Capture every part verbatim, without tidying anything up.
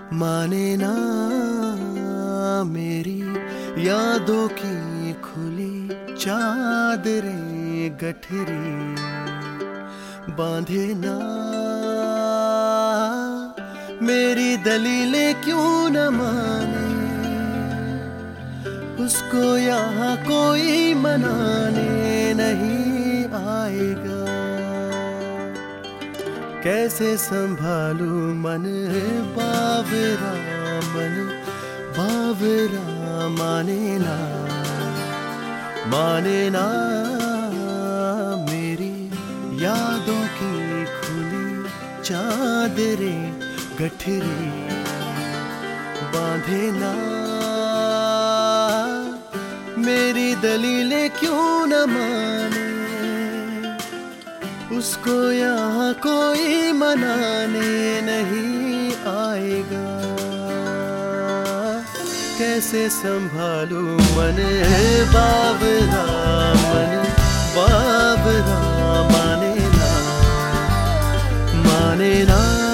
माने ना मेरी यादों की खुली चादरें गठरी, बांधे ना मेरी दलीलें क्यों न माने, उसको यहाँ कोई मनाने नहीं आएगा। कैसे संभालू मन बावरा, मन बावरा, माने ना माने ना मेरी यादों की खुली चादरें गठरी, बांधे ना मेरी दलीलें क्यों न माने, उसको यहाँ कोई मनाने नहीं आएगा। कैसे संभालू मन बावरा, मन बावरा, माने ना माने ना।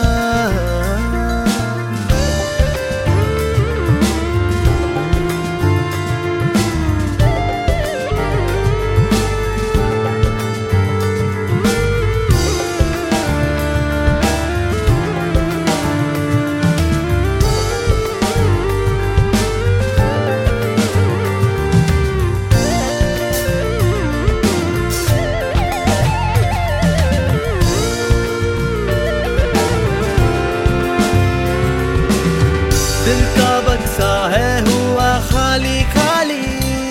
दिल का बक्सा है हुआ खाली खाली,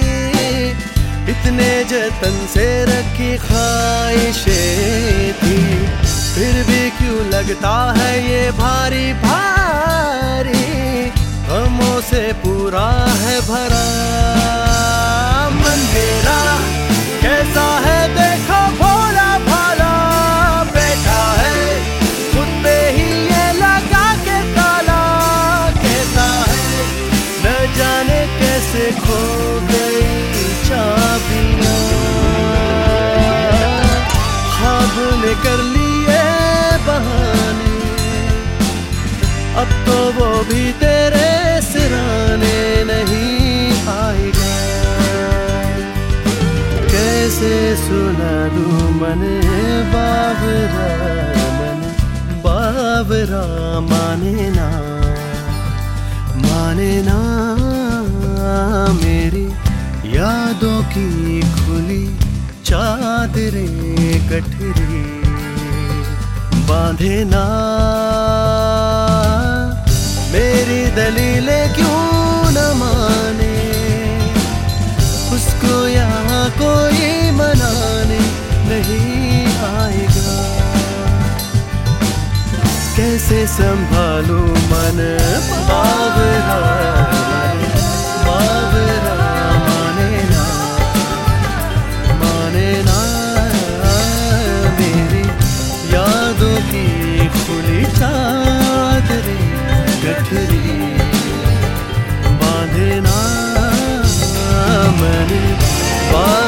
इतने जतन से रखी ख्वाहिशें थी, फिर भी क्यों लगता है ये भारी भारी, गमों से पूरा है भरा मन मेरा। कैसा है देखो भोला भाला, बैठा है खुद पे ही ये लगा के ताला, कैसा है न जाने कैसे खो गई चाबियां, ख्वाब ने कर लिए बहाने, अब तो वो भी तेरे सिराने नहीं आएगा। कैसे सुना दूं मन बावरा, मन बावरा, माने ना माने ना मेरी यादों की खुली चादरें गठरी, बांधे ना मेरी दलीलें क्यों न माने, उसको यहाँ कोई मनाने नहीं आएगा। कैसे संभालू मन बावरा, बावरा, माने ना माने ना मेरी यादों की खुली चादरें गठरी, बांधे ना मन